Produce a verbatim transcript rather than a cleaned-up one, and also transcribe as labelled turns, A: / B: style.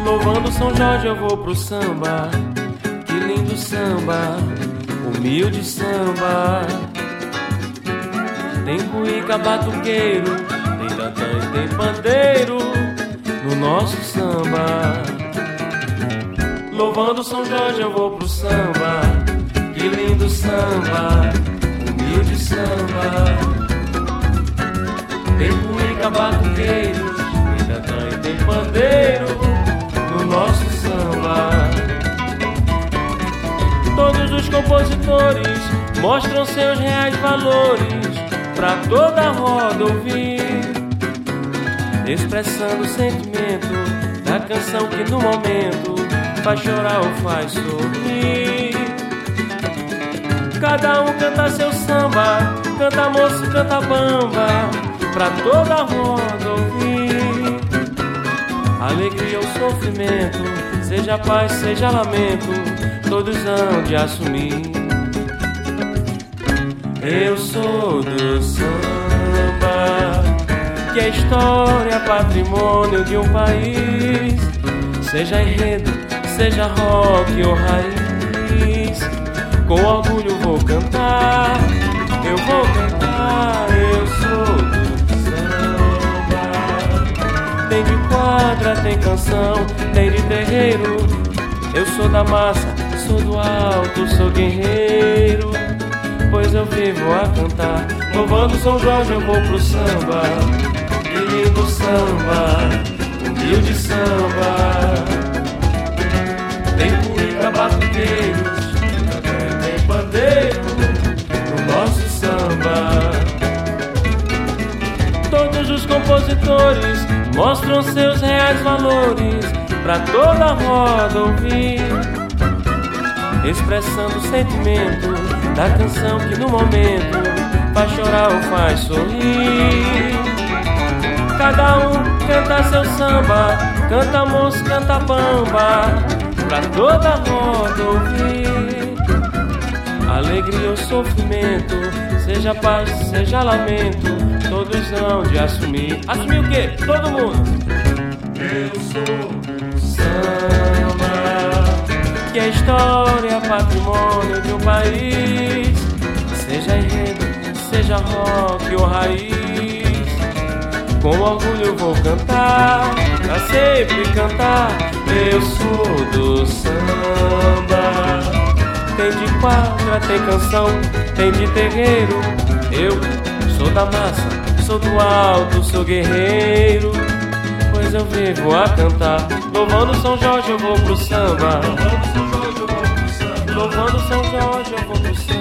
A: Louvando São Jorge eu vou pro samba. Que lindo samba, humilde samba. Tem cuíca, batuqueiro, tem tantã e tem pandeiro no nosso samba. Louvando São Jorge eu vou pro samba. Que lindo samba, humilde samba. Tem cuíca, batuqueiro, tem tantã e tem pandeiro no nosso samba. Todos os compositores mostram seus reais valores pra toda a roda ouvir, expressando o sentimento da canção que no momento faz chorar ou faz sorrir. Cada um canta seu samba, canta moço, canta bamba, pra toda a roda ouvir. Alegria ou sofrimento, seja paz, seja lamento, todos hão de assumir. Eu sou do samba, que é história, patrimônio de um país. Seja enredo, seja rock ou raiz, com orgulho vou cantar, eu vou cantar. Eu sou do samba. Tem de quadra, tem canção, tem de terreiro. Eu sou da massa, sou do alto, sou guerreiro, pois eu vivo a cantar. Louvando São Jorge eu vou pro samba. Que lindo samba, humilde samba. Tem cuíca, batuqueiros, tem pandeiro no nosso samba. Todos os compositores mostram seus reais valores pra toda a roda ouvir, expressando o sentimento da canção que no momento faz chorar ou faz sorrir. Cada um canta seu samba, canta moço, canta bamba, pra toda a roda ouvir. Alegria ou sofrimento, seja paz, seja lamento, todos hão de assumir. Assumir o quê? Todo mundo. Eu sou samba, que é história, patrimônio de um país. Seja enredo, seja rock ou raiz, com orgulho vou cantar, pra sempre cantar. Eu sou do samba. Tem de quadra, tem canção, tem de terreiro. Eu sou da massa, sou do alto, sou guerreiro, pois eu vivo a cantar. Louvando São Jorge eu vou pro samba. Louvando São Jorge eu vou pro samba.